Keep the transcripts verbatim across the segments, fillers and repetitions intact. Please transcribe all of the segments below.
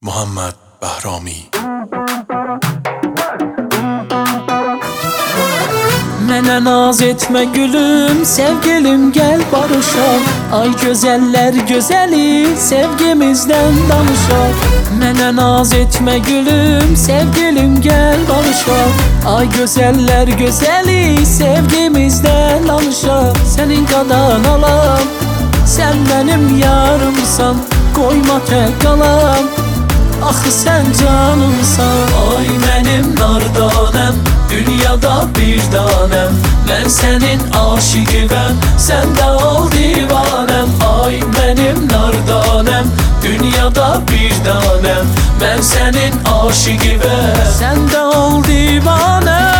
Muhammed Bahrami. Mənə naz etmə gülüm, sevgilim gel barışaq. Ay gözəller gözəli, sevgimizdən danışaq. Mənə naz etmə gülüm, sevgilim gel barışaq. Ay gözəller gözəli, sevgimizdən danışaq. Sənin qadan alam, sən mənim yarımsan. Qoyma tək qalam, axı sən canımsan. Ay mənim nardanəm, dünyada bir tanem. Mən sənin aşıqıyəm, sən də ol divanəm. Ay mənim nardanəm, dünyada bir tanem. Mən sənin aşıqıyəm, sən də ol divanəm.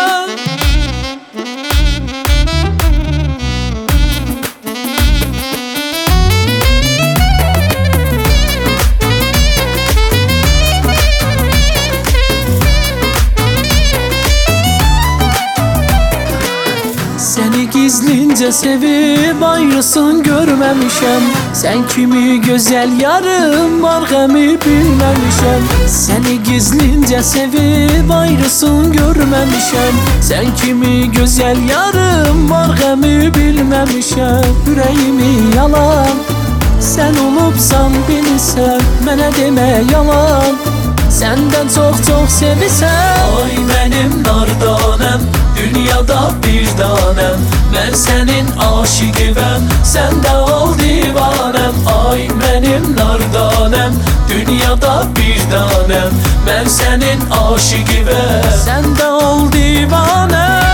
Seni gizlince sevip ayrısın görmemişem. Sen kimi güzel yarım var gemi bilmemişem. Seni gizlince sevip ayrısın görmemişem. Sen kimi güzel yarım var gemi bilmemişem. Yüreğimi yalan, sen olubsan bilirsən. Mənə demə yalan, senden çok çok sevirsən. Ay mənim nardanəm, dünyada bir tanem. Mən sənin aşıqıyəm, sən də ol divanəm. Ay mənim nardanəm, dünyada bir tanem. Mən sənin aşıqıyəm, sən də ol divanəm.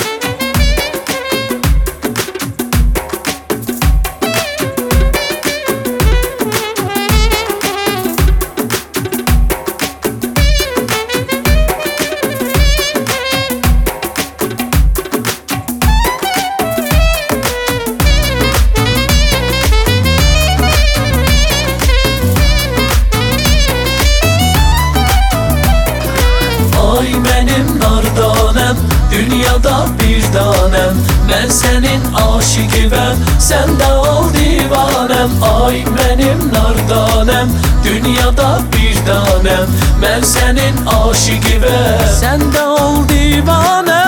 Ay mənim nardanəm, dünyada bir tanem. Mən sənin aşıqıyəm, sən də ol divanəm. Ay mənim nardanəm, dünyada bir tanem. Mən sənin aşıqıyəm, sən də ol divanəm.